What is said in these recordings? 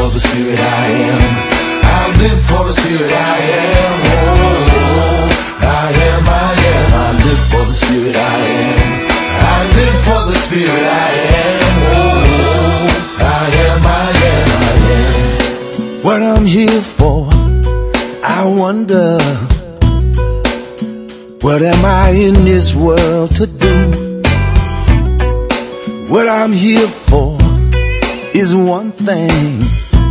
for the spirit I am. I live for the spirit I am. Oh, I am, I am. I live for the spirit I am. I live for the spirit I am. Oh, I am, I am, I am. What I'm here for, I wonder. What am I in this world to do? What I'm here for is one thing.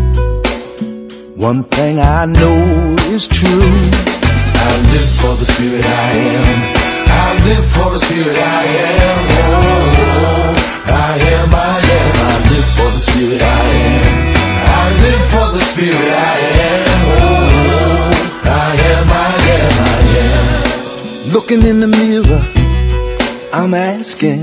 One thing I know is true. I live for the spirit I am. I live for the spirit I am. Oh, I am, I am. I live for the spirit I am. I live for the spirit I am. Oh, I am, I am, I am. Looking in the mirror, I'm asking,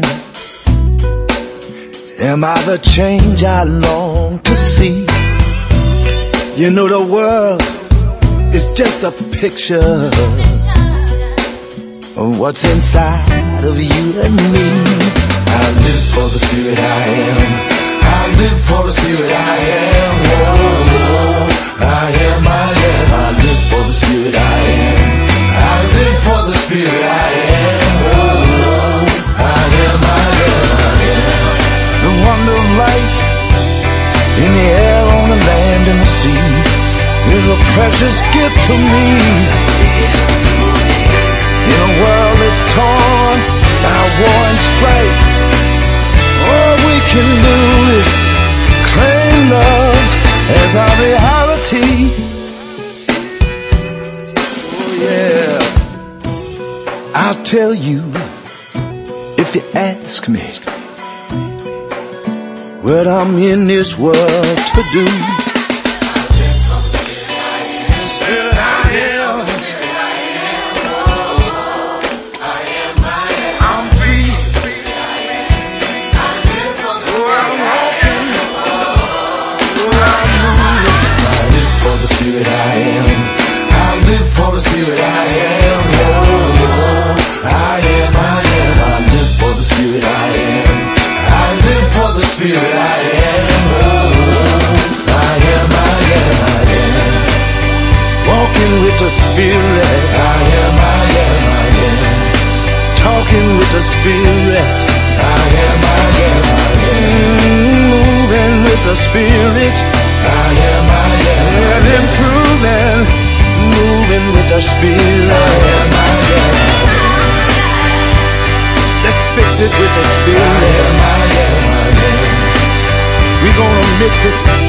am I the change I long to see? You know the world is just a picture of what's inside of you and me. I live for the spirit I am. I live for the spirit I am. Oh, I am, I am. I live for the spirit I am. I live for the spirit I am. Oh, I am, I am, I am. The wonder of life in the air, on the land, and the sea is a precious gift to me. In a world that's torn by war and strife, all we can do is claim love as our reality. Oh yeah, I'll tell you if you ask me what I'm in this world to do. Spirit I am. I live for the spirit I am. Oh, I am, I am. I live for the spirit I am. I live for the spirit I am. Oh, I am, I am, I am. Walking with the spirit. I am, I am, I am. Talking with the spirit. I am, I am, I am. Moving with the spirit. I am, I am. And improving, moving with the spirit. I am, I am. Let's fix it with the spirit. I am, I am, I am. We're gonna mix it